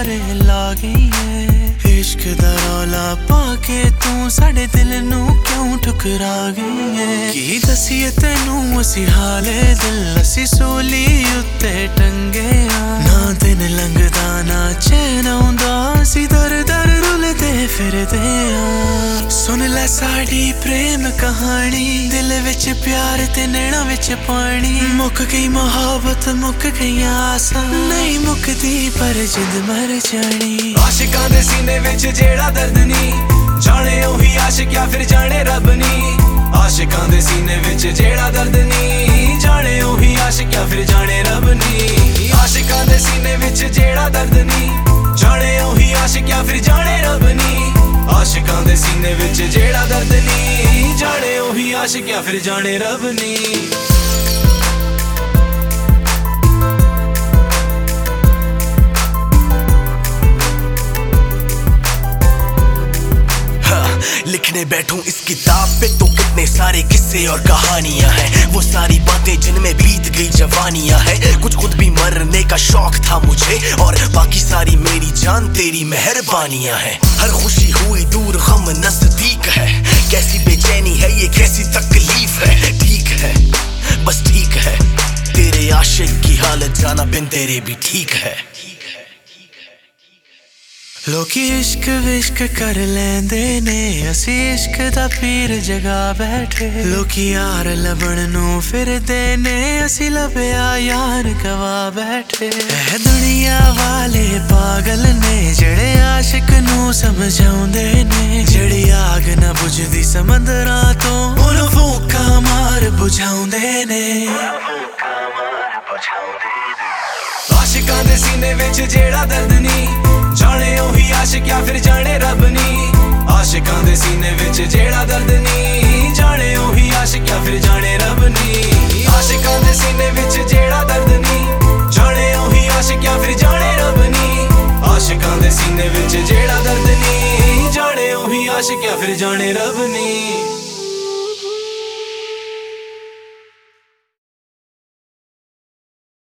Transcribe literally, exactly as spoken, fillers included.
ਸਾਰੇ ਲਾ ਗਈ ਏ। इश्क दा रौला पाके तू साडे दिल नू क्यों ठुकरा गई है। की दसीए तेनू असी हाले दिल असी सूली उत्ते टंगे ना दिन लंघदा ना चैन आउंदा असी दर दर रुलदे फिरदे आ। सुन लै साडी प्रेम कहानी दिल विच प्यार ते नैना विच पानी। मुक गई मोहब्बत मुक गई आसा नहीं मुकदी पर जिंद मर जानी। आशिकां दे सीने विच जेड़ा दर्द नी जाने ओही आशिक या फिर जाने रब नी। आशिकां दे सीने विच जेड़ा दर्द नी जाने ओही आशिक या फिर जाने रब नी। आशिकां दे सीने विच जेड़ा दर्द नी जाने ओही आशिक या फिर जाने रब नी। आशिकां दे सीने विच जेड़ा दर्द नी जाने ओही आशिक या फिर जाने रब नी। लिखने बैठूं इस किताब पे तो कितने सारे किस्से और कहानियां हैं। वो सारी बातें जिनमें बीत गई जवानियां हैं। कुछ खुद भी मरने का शौक था मुझे और बाकी सारी मेरी जान तेरी मेहरबानियां हैं। हर खुशी हुई दूर गम नजदीक है। कैसी बेचैनी है ये कैसी तकलीफ है। ठीक है बस ठीक है तेरे आशिक की हालत जाना बिन तेरे भी ठीक है। लोकी इश्क विश्क कर लेंदे ने असी इश्क दा पीर जगा बैठे। लोकी यार लबण नू फिरदे ने असी लभया यार गवा बैठे। ए दुनिया वाले पागल ने जड़े आशिक नू समझाउंदे ने। जड़ी आग ना बुझदी समंदरां तो उन्हों फूका मार बुझाउंदे ने। आशिकां दे सीने विच जेड़ा दर्द नी जाने ओही आशिक या फिर जाने रब नी। आशिकां दे सीने विच जेड़ा दर्द नी जाने ओही आशिक या फिर जाने रब नी। आशिकां दे सीने विच जेड़ा दर्द नी जाने ओही आशिक या फिर जाने रब नी। आशिकां दे सीने विच जेड़ा दर्द नी जाने ओही आशिक या फिर जाने रब नी।